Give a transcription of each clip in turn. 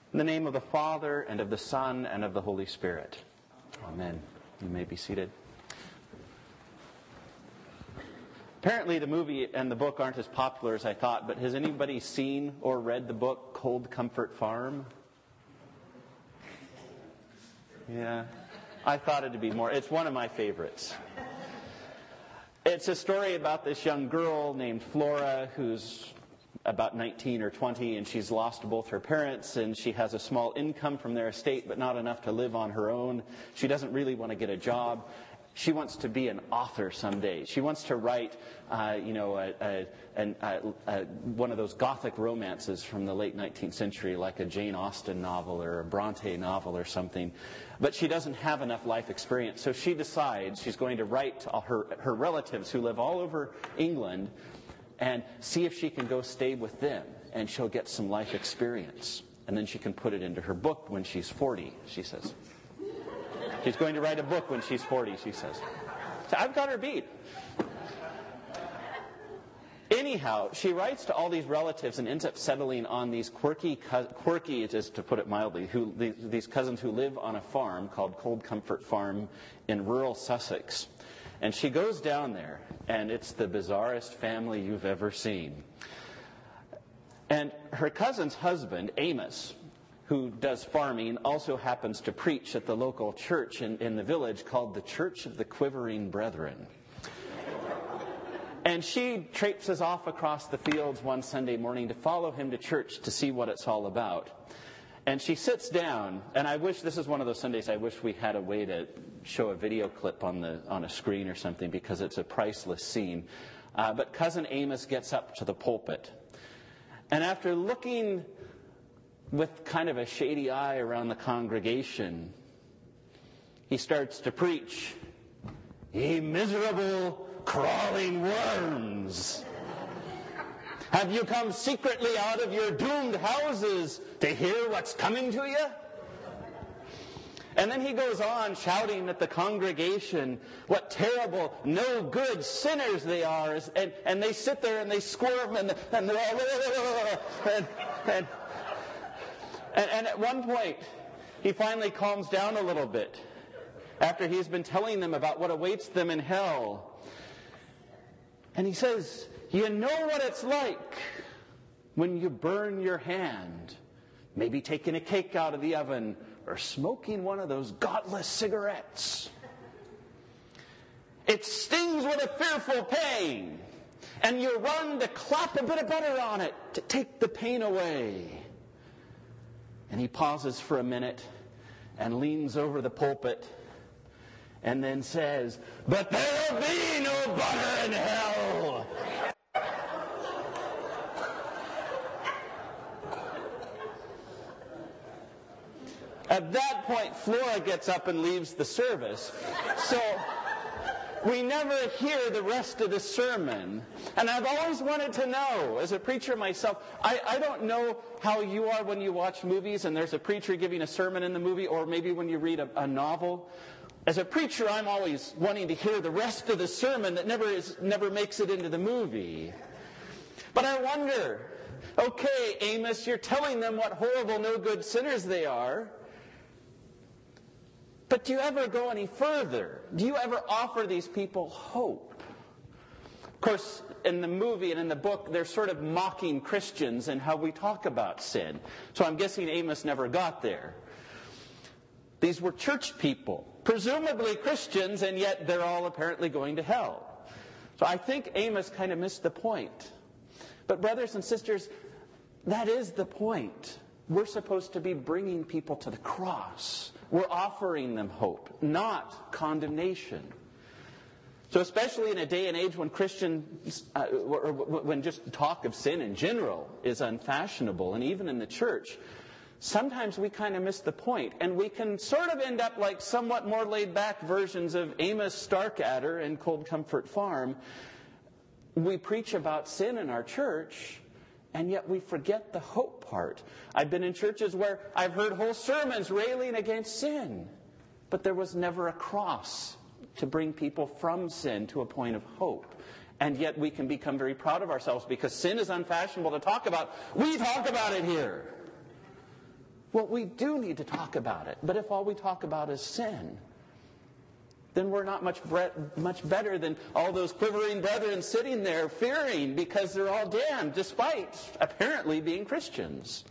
In the name of the Father, and of the Son, and of the Holy Spirit. Amen. You may be seated. Apparently the movie and the book aren't as popular as I thought, but has anybody seen or read the book Cold Comfort Farm? Yeah, I thought it'd be more. It's one of my favorites. It's a story about this young girl named Flora who's about 19 or 20, and she's lost both her parents, and she has a small income from their estate, but not enough to live on her own. She doesn't really want to get a job. She wants to be an author someday. She wants to write, one of those Gothic romances from the late 19th century, like a Jane Austen novel or a Bronte novel or something. But she doesn't have enough life experience, so she decides she's going to write to her relatives who live all over England and see if she can go stay with them, and she'll get some life experience. And then she can put it into her book when she's 40, she says. She's going to write a book when she's 40, she says. So I've got her beat. Anyhow, she writes to all these relatives and ends up settling on these quirky, just to put it mildly, these cousins who live on a farm called Cold Comfort Farm in rural Sussex. And she goes down there, and it's the bizarrest family you've ever seen. And her cousin's husband, Amos, who does farming, also happens to preach at the local church in the village called the Church of the Quivering Brethren. And she traipses off across the fields one Sunday morning to follow him to church to see what it's all about. And she sits down, and I wish, this is one of those Sundays I wish we had a way to show a video clip on a screen or something, because it's a priceless scene. But Cousin Amos gets up to the pulpit. And after looking with kind of a shady eye around the congregation, he starts to preach, "Ye miserable, crawling worms! Have you come secretly out of your doomed houses to hear what's coming to you?" And then he goes on shouting at the congregation what terrible, no good sinners they are. And they sit there and they squirm and they're all... And at one point, he finally calms down a little bit after he's been telling them about what awaits them in hell. And he says, "You know what it's like when you burn your hand, maybe taking a cake out of the oven or smoking one of those godless cigarettes. It stings with a fearful pain, and you run to clap a bit of butter on it to take the pain away." And he pauses for a minute and leans over the pulpit and then says, "But there'll be no butter in hell." At that point, Flora gets up and leaves the service. So we never hear the rest of the sermon. And I've always wanted to know, as a preacher myself, I don't know how you are when you watch movies and there's a preacher giving a sermon in the movie, or maybe when you read a novel. As a preacher, I'm always wanting to hear the rest of the sermon that never makes it into the movie. But I wonder, okay, Amos, you're telling them what horrible, no good sinners they are. But do you ever go any further? Do you ever offer these people hope? Of course, in the movie and in the book, they're sort of mocking Christians and how we talk about sin. So I'm guessing Amos never got there. These were church people, presumably Christians, and yet they're all apparently going to hell. So I think Amos kind of missed the point. But brothers and sisters, that is the point. We're supposed to be bringing people to the cross. We're offering them hope, not condemnation. So especially in a day and age when Christians, when just talk of sin in general is unfashionable, and even in the church, sometimes we kind of miss the point. And we can sort of end up like somewhat more laid-back versions of Amos Starkadder in Cold Comfort Farm. We preach about sin in our church, and yet we forget the hope part. I've been in churches where I've heard whole sermons railing against sin, but there was never a cross to bring people from sin to a point of hope. And yet we can become very proud of ourselves because sin is unfashionable to talk about. We talk about it here. Well, we do need to talk about it. But if all we talk about is sin, then we're not much better than all those quivering brethren sitting there fearing because they're all damned, despite apparently being Christians.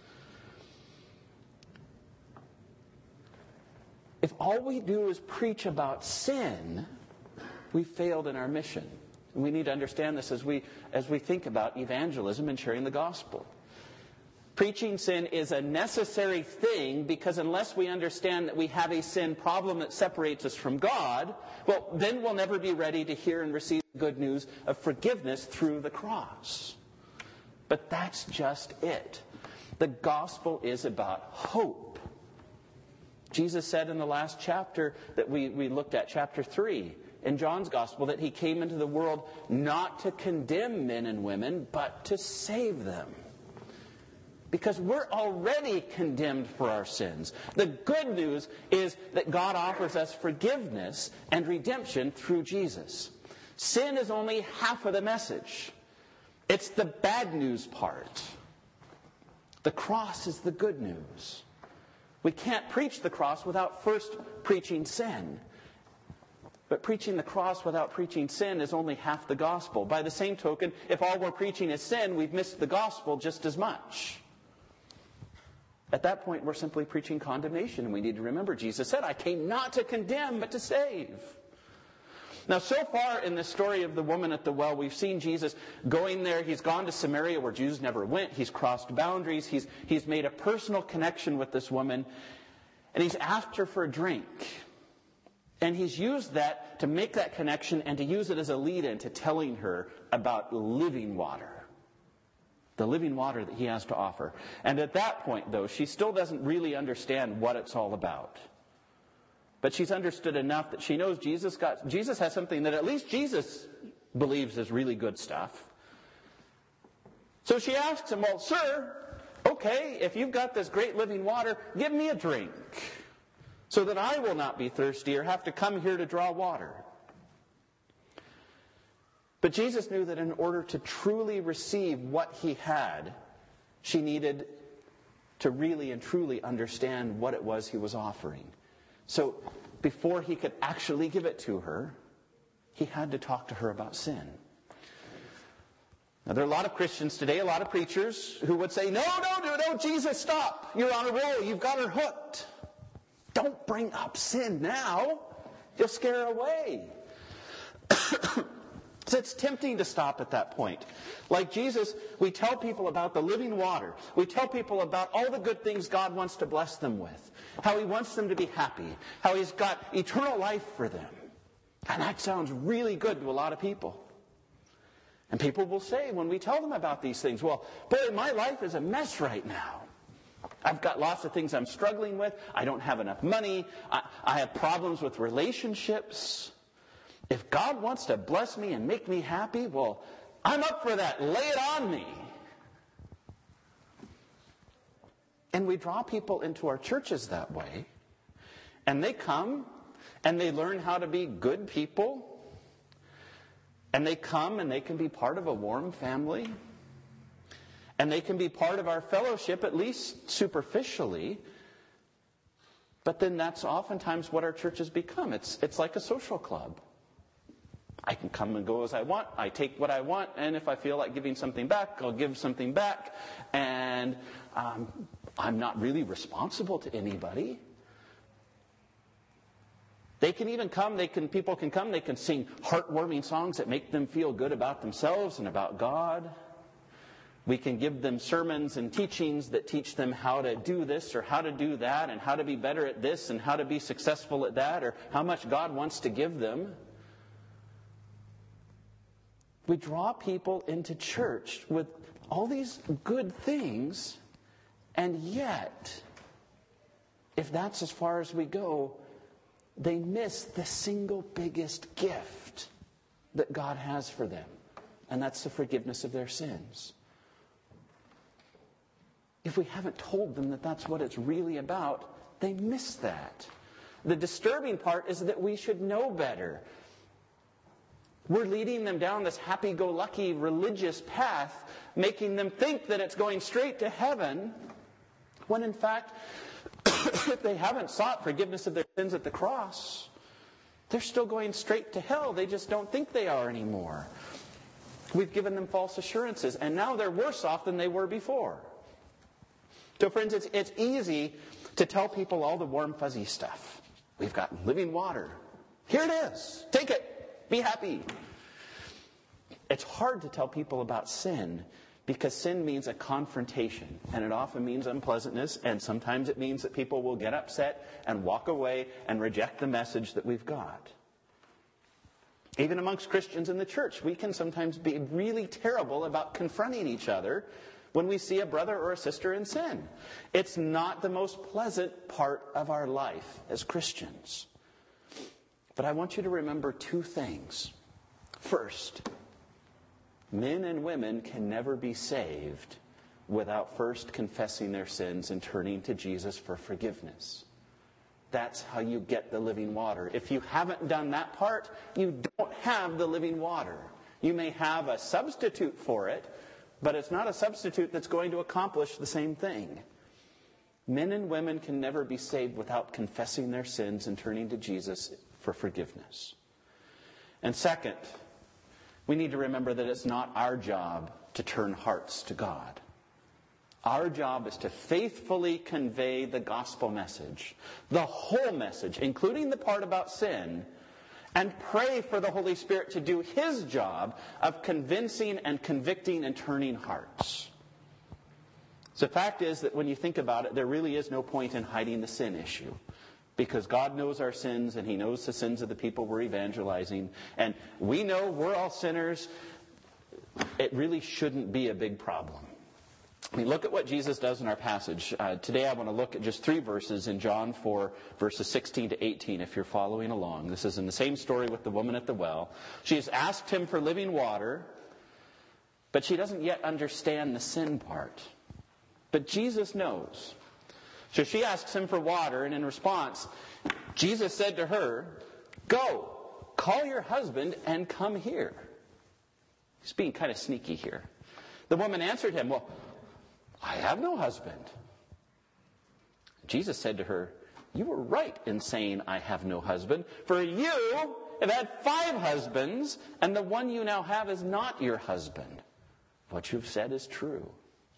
If all we do is preach about sin, we failed in our mission. And we need to understand this as we think about evangelism and sharing the gospel. Preaching sin is a necessary thing because unless we understand that we have a sin problem that separates us from God, well, then we'll never be ready to hear and receive the good news of forgiveness through the cross. But that's just it. The gospel is about hope. Jesus said in the last chapter that we looked at, chapter 3, in John's gospel, that he came into the world not to condemn men and women, but to save them. Because we're already condemned for our sins. The good news is that God offers us forgiveness and redemption through Jesus. Sin is only half of the message. It's the bad news part. The cross is the good news. We can't preach the cross without first preaching sin. But preaching the cross without preaching sin is only half the gospel. By the same token, if all we're preaching is sin, we've missed the gospel just as much. At that point, we're simply preaching condemnation. And we need to remember, Jesus said, I came not to condemn, but to save. Now, so far in the story of the woman at the well, we've seen Jesus going there. He's gone to Samaria where Jews never went. He's crossed boundaries. He's made a personal connection with this woman. And he's asked her for a drink. And he's used that to make that connection and to use it as a lead-in to telling her about living water. The living water that he has to offer. And at that point, though, she still doesn't really understand what it's all about. But she's understood enough that she knows Jesus has something that at least Jesus believes is really good stuff. So she asks him, well, sir, okay, if you've got this great living water, give me a drink so that I will not be thirsty or have to come here to draw water. But Jesus knew that in order to truly receive what he had, she needed to really and truly understand what it was he was offering. So before he could actually give it to her, he had to talk to her about sin. Now, there are a lot of Christians today, a lot of preachers, who would say, no, Jesus, stop. You're on a roll. You've got her hooked. Don't bring up sin now. You'll scare her away. So it's tempting to stop at that point. Like Jesus, we tell people about the living water. We tell people about all the good things God wants to bless them with. How he wants them to be happy. How he's got eternal life for them. And that sounds really good to a lot of people. And people will say when we tell them about these things, well, boy, my life is a mess right now. I've got lots of things I'm struggling with. I don't have enough money. I have problems with relationships. If God wants to bless me and make me happy, well, I'm up for that. Lay it on me. And we draw people into our churches that way. And they come and they learn how to be good people. And they come and they can be part of a warm family. And they can be part of our fellowship, at least superficially. But then that's oftentimes what our churches become. It's like a social club. I can come and go as I want. I take what I want. And if I feel like giving something back, I'll give something back. And I'm not really responsible to anybody. They can even come. People can come. They can sing heartwarming songs that make them feel good about themselves and about God. We can give them sermons and teachings that teach them how to do this or how to do that and how to be better at this and how to be successful at that or how much God wants to give them. We draw people into church with all these good things, and yet, if that's as far as we go, they miss the single biggest gift that God has for them, and that's the forgiveness of their sins. If we haven't told them that that's what it's really about, they miss that. The disturbing part is that we should know better. We're leading them down this happy-go-lucky religious path, making them think that it's going straight to heaven, when in fact, if they haven't sought forgiveness of their sins at the cross, they're still going straight to hell. They just don't think they are anymore. We've given them false assurances, and now they're worse off than they were before. So friends, it's easy to tell people all the warm, fuzzy stuff. We've got living water. Here it is. Take it. Be happy. It's hard to tell people about sin because sin means a confrontation, and it often means unpleasantness, and sometimes it means that people will get upset and walk away and reject the message that we've got. Even amongst Christians in the church, we can sometimes be really terrible about confronting each other when we see a brother or a sister in sin. It's not the most pleasant part of our life as Christians. But I want you to remember two things. First, men and women can never be saved without first confessing their sins and turning to Jesus for forgiveness. That's how you get the living water. If you haven't done that part, you don't have the living water. You may have a substitute for it, but it's not a substitute that's going to accomplish the same thing. Men and women can never be saved without confessing their sins and turning to Jesus for forgiveness. And second, we need to remember that it's not our job to turn hearts to God. Our job is to faithfully convey the gospel message, the whole message, including the part about sin, and pray for the Holy Spirit to do His job of convincing and convicting and turning hearts. So the fact is that when you think about it, there really is no point in hiding the sin issue. Because God knows our sins, and He knows the sins of the people we're evangelizing. And we know we're all sinners. It really shouldn't be a big problem. I mean, look at what Jesus does in our passage. Today I want to look at just 3 verses in John 4, verses 16 to 18, if you're following along. This is in the same story with the woman at the well. She has asked Him for living water, but she doesn't yet understand the sin part. But Jesus knows. So she asks Him for water, and in response, Jesus said to her, "Go, call your husband and come here." He's being kind of sneaky here. The woman answered Him, "Well, I have no husband." Jesus said to her, "You were right in saying, 'I have no husband,' for you have had 5 husbands, and the one you now have is not your husband. What you've said is true."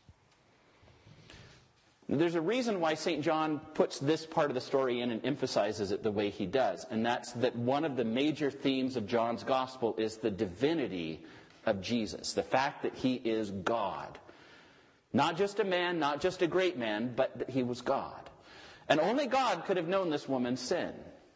There's a reason why St. John puts this part of the story in and emphasizes it the way he does, and that's that one of the major themes of John's gospel is the divinity of Jesus, the fact that He is God. Not just a man, not just a great man, but that He was God. And only God could have known this woman's sin.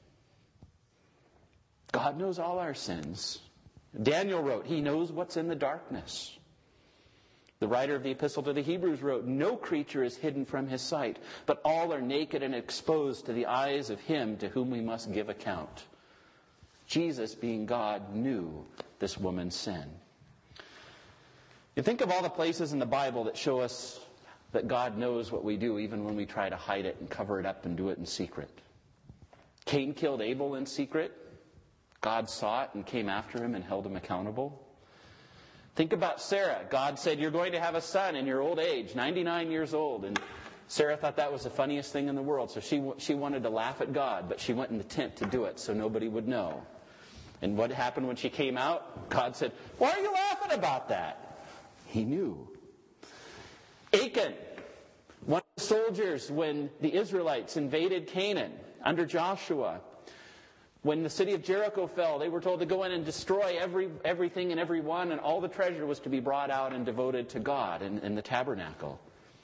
God knows all our sins. Daniel wrote, He knows what's in the darkness. The writer of the Epistle to the Hebrews wrote, "No creature is hidden from His sight, but all are naked and exposed to the eyes of Him to whom we must give account." Jesus, being God, knew this woman's sin. You think of all the places in the Bible that show us that God knows what we do, even when we try to hide it and cover it up and do it in secret. Cain killed Abel in secret. God saw it and came after him and held him accountable. Think about Sarah. God said, "You're going to have a son in your old age, 99 years old." And Sarah thought that was the funniest thing in the world. So she wanted to laugh at God, but she went in the tent to do it so nobody would know. And what happened when she came out? God said, "Why are you laughing about that?" He knew. Achan, one of the soldiers when the Israelites invaded Canaan under Joshua. When the city of Jericho fell, they were told to go in and destroy everything and everyone, and all the treasure was to be brought out and devoted to God in the tabernacle.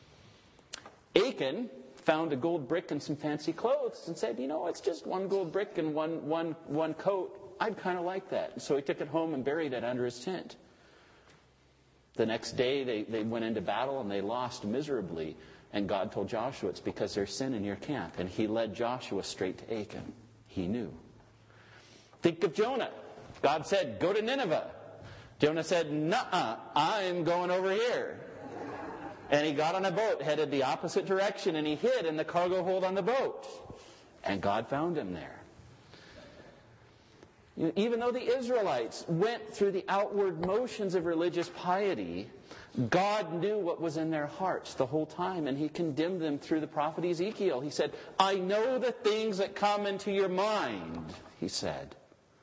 Achan found a gold brick and some fancy clothes and said, "It's just one gold brick and one coat. I'd kind of like that." And so he took it home and buried it under his tent. The next day they went into battle and they lost miserably. And God told Joshua, "It's because there's sin in your camp." And He led Joshua straight to Achan. He knew. Think of Jonah. God said, "Go to Nineveh." Jonah said, "Nuh-uh, I'm going over here." And he got on a boat, headed the opposite direction, and he hid in the cargo hold on the boat. And God found him there. Even though the Israelites went through the outward motions of religious piety, God knew what was in their hearts the whole time, and He condemned them through the prophet Ezekiel. He said, I know the things that come into your mind, He said.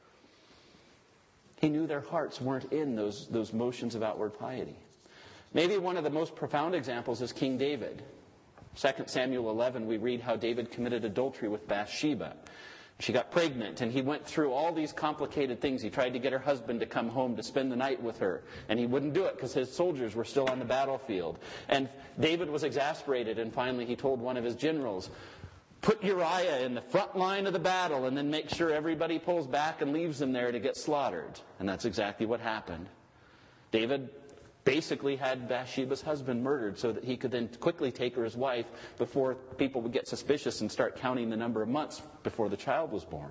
He knew their hearts weren't in those motions of outward piety. Maybe one of the most profound examples is King David. 2 Samuel 11, we read how David committed adultery with Bathsheba. She got pregnant, and he went through all these complicated things. He tried to get her husband to come home to spend the night with her, and he wouldn't do it because his soldiers were still on the battlefield. And David was exasperated, and finally he told one of his generals, put Uriah in the front line of the battle and then make sure everybody pulls back and leaves him there to get slaughtered. And that's exactly what happened. David basically had Bathsheba's husband murdered so that he could then quickly take her as wife before people would get suspicious and start counting the number of months before the child was born.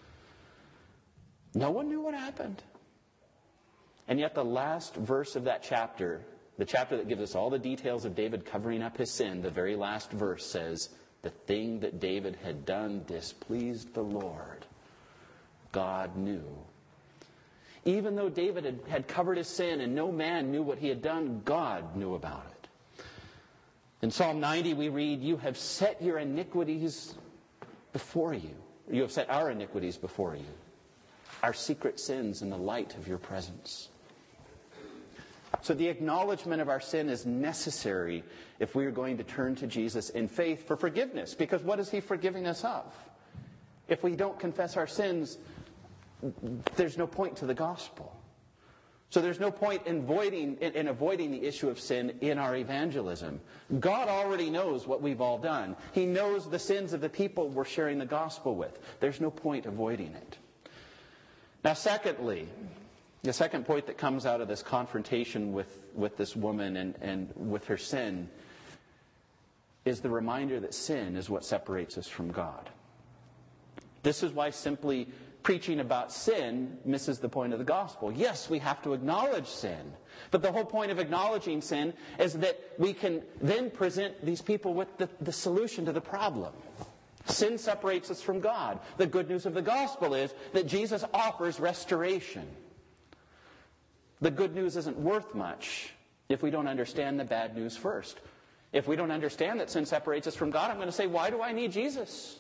No one knew what happened. And yet the last verse of that chapter, the chapter that gives us all the details of David covering up his sin, the very last verse says, the thing that David had done displeased the Lord. God knew. Even though David had covered his sin and no man knew what he had done, God knew about it. In Psalm 90 we read, you have set your iniquities before you. You have set our iniquities before you. Our secret sins in the light of your presence. So the acknowledgement of our sin is necessary if we are going to turn to Jesus in faith for forgiveness. Because what is He forgiving us of? If we don't confess our sins, there's no point to the gospel. So there's no point in avoiding the issue of sin in our evangelism. God already knows what we've all done. He knows the sins of the people we're sharing the gospel with. There's no point avoiding it. Now, secondly, the second point that comes out of this confrontation with this woman and with her sin is the reminder that sin is what separates us from God. This is why simply preaching about sin misses the point of the gospel. Yes, we have to acknowledge sin. But the whole point of acknowledging sin is that we can then present these people with the solution to the problem. Sin separates us from God. The good news of the gospel is that Jesus offers restoration. The good news isn't worth much if we don't understand the bad news first. If we don't understand that sin separates us from God, I'm going to say, why do I need Jesus?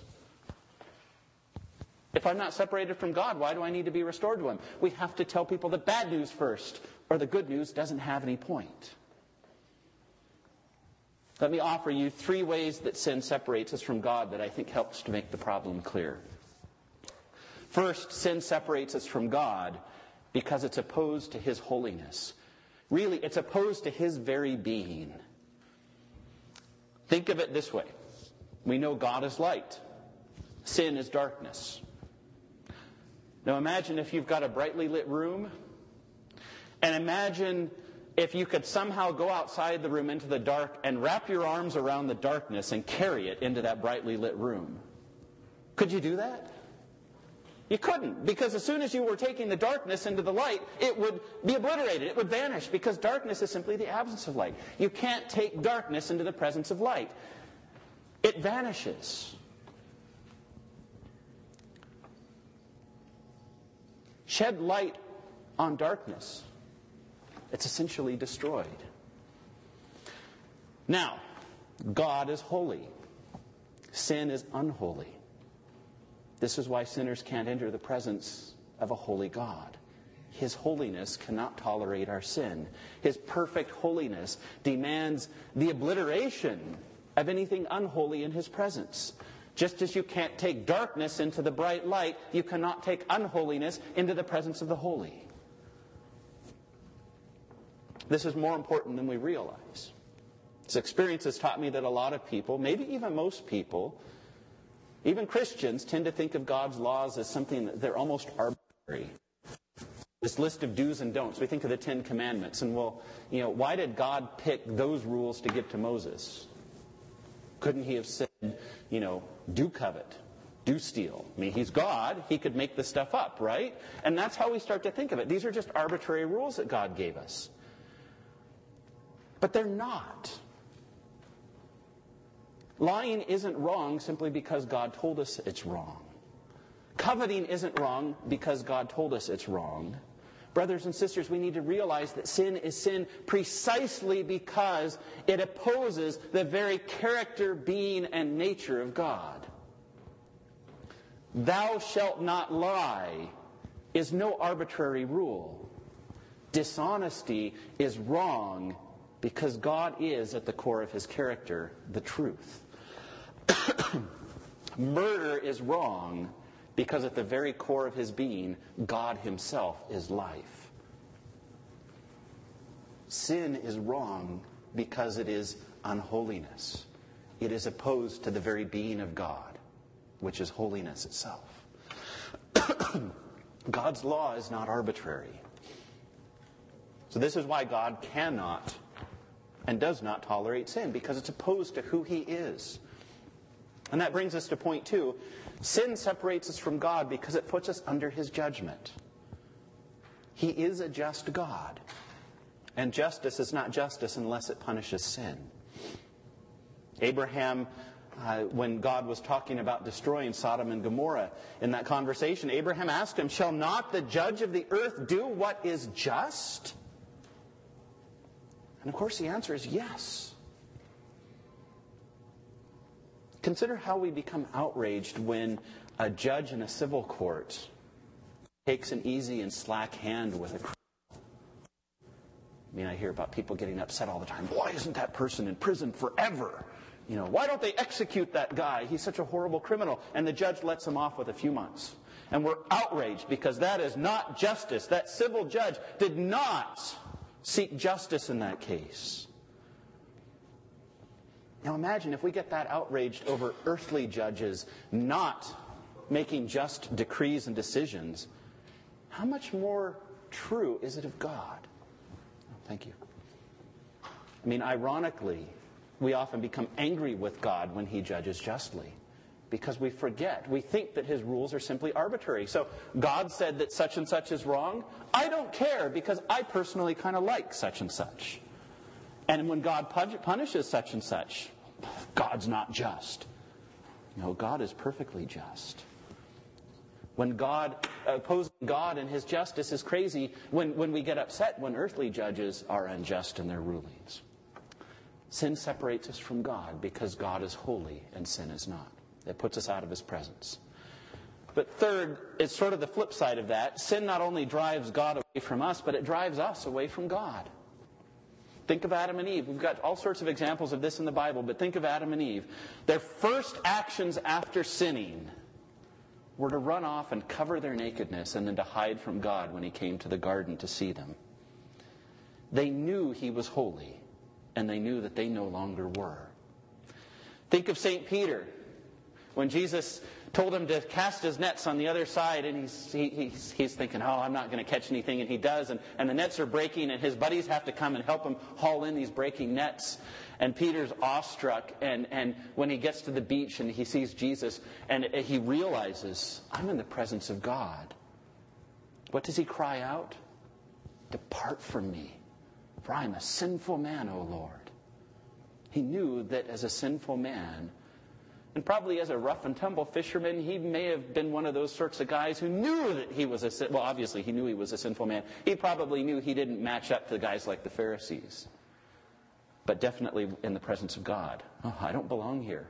If I'm not separated from God, why do I need to be restored to Him? We have to tell people the bad news first, or the good news doesn't have any point. Let me offer you 3 ways that sin separates us from God that I think helps to make the problem clear. First, sin separates us from God because it's opposed to His holiness. Really, it's opposed to His very being. Think of it this way. We know God is light. Sin is darkness. Now imagine if you've got a brightly lit room, and imagine if you could somehow go outside the room into the dark and wrap your arms around the darkness and carry it into that brightly lit room. Could you do that? You couldn't, because as soon as you were taking the darkness into the light, it would be obliterated. It would vanish, because darkness is simply the absence of light. You can't take darkness into the presence of light. It vanishes. Shed light on darkness. It's essentially destroyed. Now, God is holy. Sin is unholy. This is why sinners can't enter the presence of a holy God. His holiness cannot tolerate our sin. His perfect holiness demands the obliteration of anything unholy in His presence. Just as you can't take darkness into the bright light, you cannot take unholiness into the presence of the holy. This is more important than we realize. This experience has taught me that a lot of people, maybe even most people, even Christians, tend to think of God's laws as something that they're almost arbitrary. This list of do's and don'ts. We think of the 10 Commandments, and why did God pick those rules to give to Moses? Couldn't He have said, do covet, do steal? I mean, He's God. He could make this stuff up, right? And that's how we start to think of it. These are just arbitrary rules that God gave us. But they're not. Lying isn't wrong simply because God told us it's wrong. Coveting isn't wrong because God told us it's wrong. Brothers and sisters, we need to realize that sin is sin precisely because it opposes the very character, being, and nature of God. Thou shalt not lie is no arbitrary rule. Dishonesty is wrong because God is, at the core of His character, the truth. Murder is wrong because at the very core of His being, God Himself is life. Sin is wrong because it is unholiness. It is opposed to the very being of God, which is holiness itself. God's law is not arbitrary. So this is why God cannot and does not tolerate sin, because it's opposed to who He is. And that brings us to point 2. Sin separates us from God because it puts us under His judgment. He is a just God. And justice is not justice unless it punishes sin. Abraham, when God was talking about destroying Sodom and Gomorrah, in that conversation, Abraham asked Him, "Shall not the judge of the earth do what is just?" And of course the answer is yes. Consider how we become outraged when a judge in a civil court takes an easy and slack hand with a criminal. I mean, I hear about people getting upset all the time. Why isn't that person in prison forever? Why don't they execute that guy? He's such a horrible criminal. And the judge lets him off with a few months. And we're outraged because that is not justice. That civil judge did not seek justice in that case. Now imagine if we get that outraged over earthly judges not making just decrees and decisions. How much more true is it of God? Thank you. I mean, ironically, we often become angry with God when He judges justly because we forget. We think that His rules are simply arbitrary. So God said that such and such is wrong. I don't care because I personally kind of like such and such. And when God punishes such and such, God's not just. No, God is perfectly just. When God, opposing God and His justice is crazy, when we get upset when earthly judges are unjust in their rulings. Sin separates us from God because God is holy and sin is not. It puts us out of His presence. But third, it's sort of the flip side of that. Sin not only drives God away from us, but it drives us away from God. Think of Adam and Eve. We've got all sorts of examples of this in the Bible, but think of Adam and Eve. Their first actions after sinning were to run off and cover their nakedness and then to hide from God when He came to the garden to see them. They knew He was holy, and they knew that they no longer were. Think of St. Peter. When Jesus told him to cast his nets on the other side, and he's thinking, oh, I'm not going to catch anything, and he does, and the nets are breaking, and his buddies have to come and help him haul in these breaking nets. And Peter's awestruck, and when he gets to the beach and he sees Jesus, and he realizes, I'm in the presence of God. What does he cry out? Depart from me, for I am a sinful man, O Lord. He knew that as a sinful man, and probably as a rough and tumble fisherman, he may have been one of those sorts of guys who knew that he was obviously he knew he was a sinful man. He probably knew he didn't match up to guys like the Pharisees. But definitely in the presence of God. Oh, I don't belong here.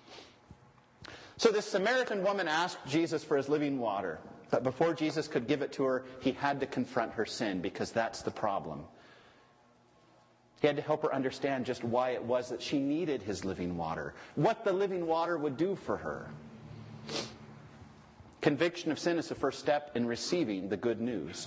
So this Samaritan woman asked Jesus for His living water. But before Jesus could give it to her, He had to confront her sin, because that's the problem. He had to help her understand just why it was that she needed His living water. What the living water would do for her. Conviction of sin is the first step in receiving the good news.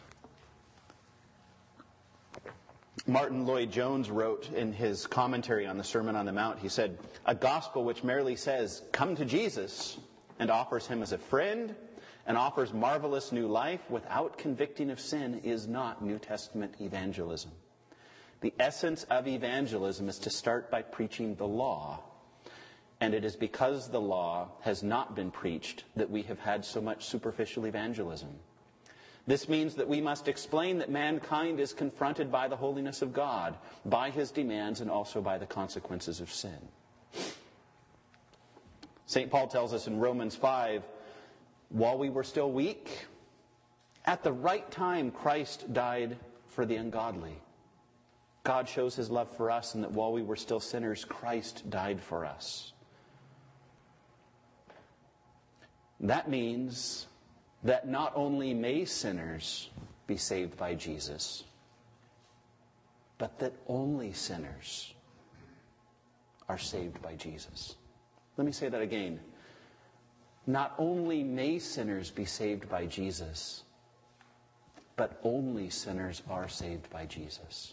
Martin Lloyd-Jones wrote in his commentary on the Sermon on the Mount, he said, a gospel which merely says, come to Jesus, and offers Him as a friend, and offers marvelous new life without convicting of sin is not New Testament evangelism. The essence of evangelism is to start by preaching the law. And it is because the law has not been preached that we have had so much superficial evangelism. This means that we must explain that mankind is confronted by the holiness of God, by His demands, and also by the consequences of sin. St. Paul tells us in Romans 5, while we were still weak, At the right time, Christ died for the ungodly. God shows his love for us, and that while we were still sinners, Christ died for us. That means that not only may sinners be saved by Jesus, but that only sinners are saved by Jesus. Let me say that again. Not only may sinners be saved by Jesus, but only sinners are saved by Jesus.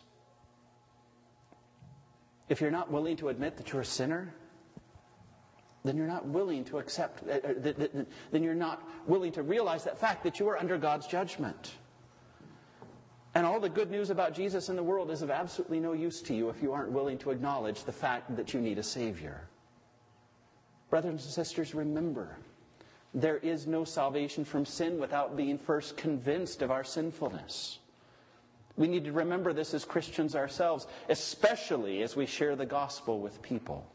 If you're not willing to admit that you're a sinner, then you're not willing to accept, then you're not willing to realize that fact that you are under God's judgment. And all the good news about Jesus in the world is of absolutely no use to you if you aren't willing to acknowledge the fact that you need a Savior. Brothers and sisters, remember, there is no salvation from sin without being first convinced of our sinfulness. We need to remember this as Christians ourselves, especially as we share the gospel with people.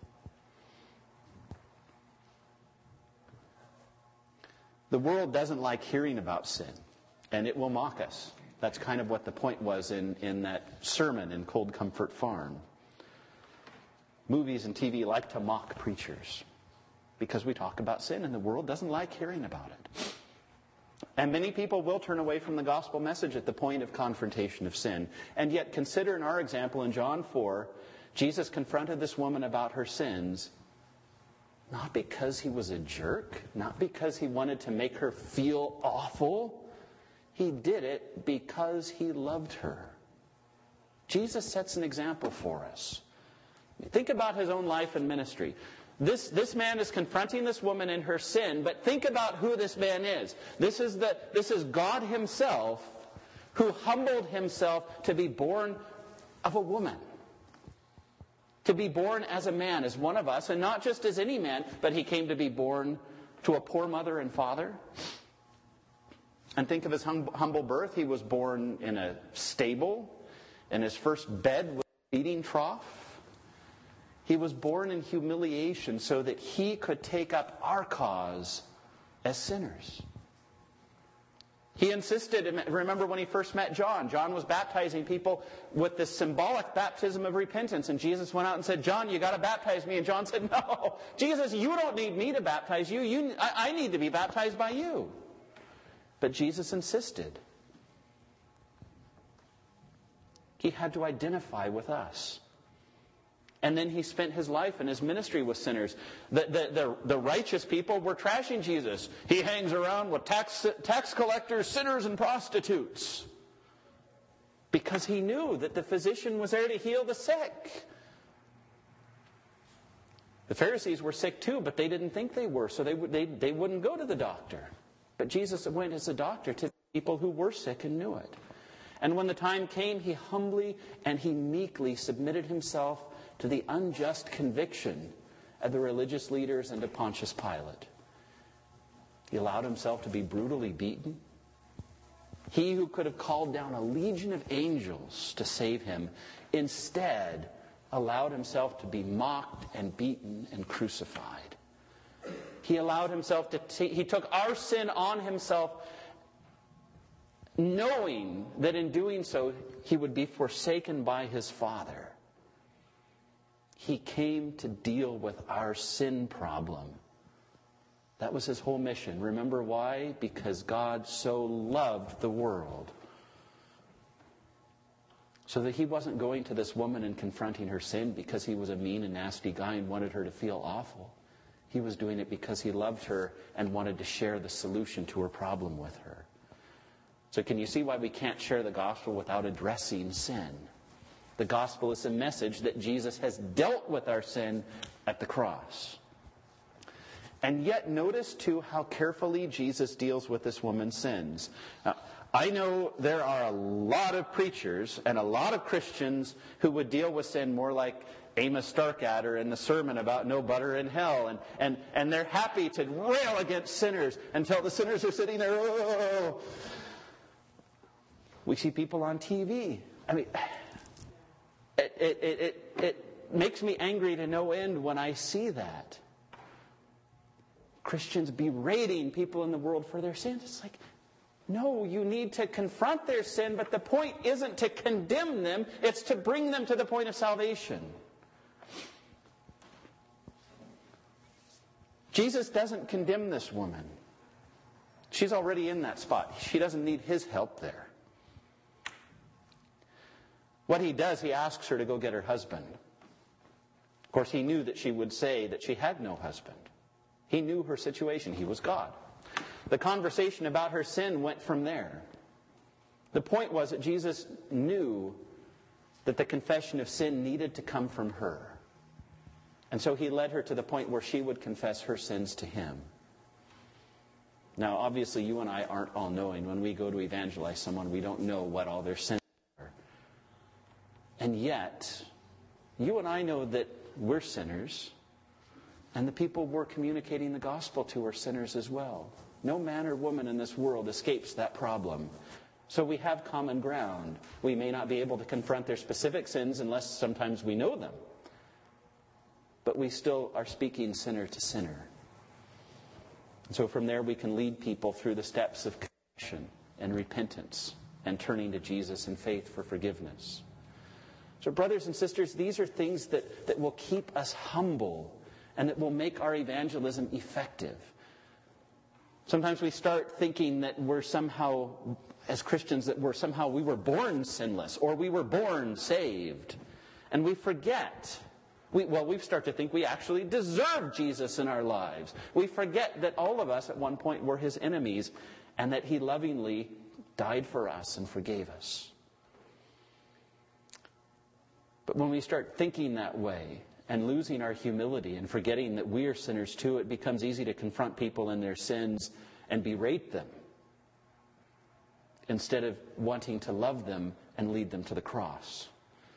The world doesn't like hearing about sin, and it will mock us. That's kind of what the point was in that sermon in Cold Comfort Farm. Movies and TV like to mock preachers because we talk about sin, and the world doesn't like hearing about it. And many people will turn away from the gospel message at the point of confrontation of sin. And yet, consider in our example in John 4, Jesus confronted this woman about her sins, not because he was a jerk, not because he wanted to make her feel awful. He did it because he loved her. Jesus sets an example for us. Think about his own life and ministry. This man is confronting this woman in her sin, but think about who this man is. This is God himself, who humbled himself to be born of a woman. To be born as a man, as one of us, and not just as any man, but he came to be born to a poor mother and father. And think of his humble birth. He was born in a stable, and his first bed was a feeding trough. He was born in humiliation so that he could take up our cause as sinners. He insisted, remember when he first met John, John was baptizing people with this symbolic baptism of repentance. And Jesus went out and said, John, you got to baptize me. And John said, no, Jesus, you don't need me to baptize you. I need to be baptized by you. But Jesus insisted. He had to identify with us. And then he spent his life and his ministry with sinners. The righteous people were trashing Jesus. He hangs around with tax collectors, sinners, and prostitutes. Because he knew that the physician was there to heal the sick. The Pharisees were sick too, but they didn't think they were, so they wouldn't go to the doctor. But Jesus went as a doctor to people who were sick and knew it. And when the time came, he humbly and he meekly submitted himself to the unjust conviction of the religious leaders and to Pontius Pilate. He allowed himself to be brutally beaten. He who could have called down a legion of angels to save him, instead allowed himself to be mocked and beaten and crucified. He allowed himself he took our sin on himself, knowing that in doing so, he would be forsaken by his Father. He came to deal with our sin problem. That was his whole mission. Remember why? Because God so loved the world. So that he wasn't going to this woman and confronting her sin because he was a mean and nasty guy and wanted her to feel awful. He was doing it because he loved her and wanted to share the solution to her problem with her. So can you see why we can't share the gospel without addressing sin? The gospel is a message that Jesus has dealt with our sin at the cross. And yet notice too how carefully Jesus deals with this woman's sins. Now, I know there are a lot of preachers and a lot of Christians who would deal with sin more like Amos Starkadder in the sermon about no butter in hell. And they're happy to rail against sinners until the sinners are sitting there. Oh. We see people on TV. I mean, it makes me angry to no end when I see that. Christians berating people in the world for their sins. It's like, No, you need to confront their sin, but the point isn't to condemn them, it's to bring them to the point of salvation. Jesus doesn't condemn this woman. She's already in that spot. She doesn't need his help there. What he does, he asks her to go get her husband. Of course, he knew that she would say that she had no husband. He knew her situation. He was God. The conversation about her sin went from there. The point was that Jesus knew that the confession of sin needed to come from her. And so he led her to the point where she would confess her sins to him. Now, obviously, you and I aren't all-knowing. When we go to evangelize someone, we don't know what all their sins are. And yet, you and I know that we're sinners, and the people we're communicating the gospel to are sinners as well. No man or woman in this world escapes that problem. So we have common ground. We may not be able to confront their specific sins unless sometimes we know them. But we still are speaking sinner to sinner. And so from there we can lead people through the steps of confession and repentance and turning to Jesus in faith for forgiveness. So brothers and sisters, these are things that will keep us humble and that will make our evangelism effective. Sometimes we start thinking that we're somehow, as Christians, that we were born sinless or we were born saved. And we forget. We start to think we actually deserve Jesus in our lives. We forget that all of us at one point were his enemies and that he lovingly died for us and forgave us. But when we start thinking that way and losing our humility and forgetting that we are sinners too, it becomes easy to confront people in their sins and berate them instead of wanting to love them and lead them to the cross.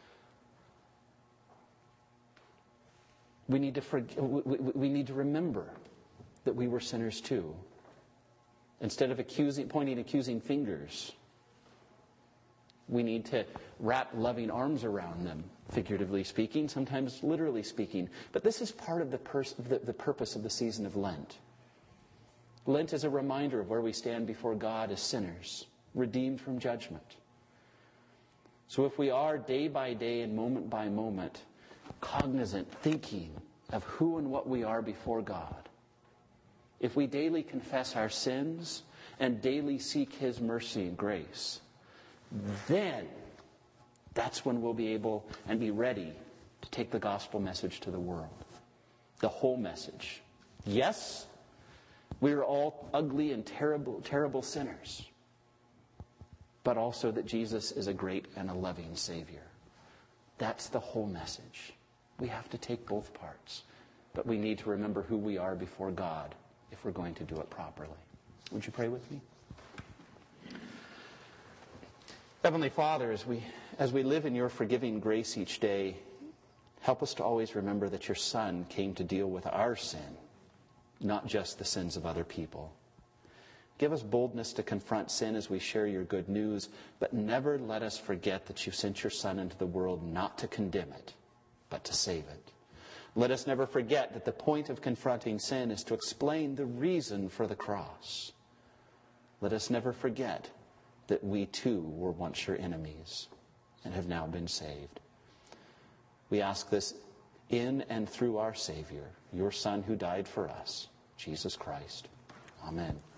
We need to remember that we were sinners too. Instead of pointing accusing fingers, we need to wrap loving arms around them, figuratively speaking, sometimes literally speaking. But this is part of the purpose of the season of Lent. Lent is a reminder of where we stand before God as sinners, redeemed from judgment. So if we are day by day and moment by moment cognizant, thinking of who and what we are before God, if we daily confess our sins and daily seek his mercy and grace, then that's when we'll be able and be ready to take the gospel message to the world. The whole message. Yes, we are all ugly and terrible sinners, but also that Jesus is a great and a loving Savior. That's the whole message. We have to take both parts, but we need to remember who we are before God if we're going to do it properly. Would you pray with me? Heavenly Father, as we live in your forgiving grace each day, help us to always remember that your Son came to deal with our sin, not just the sins of other people. Give us boldness to confront sin as we share your good news, but never let us forget that you sent your Son into the world not to condemn it, but to save it. Let us never forget that the point of confronting sin is to explain the reason for the cross. Let us never forget that we too were once your enemies and have now been saved. We ask this in and through our Savior, your Son who died for us, Jesus Christ. Amen.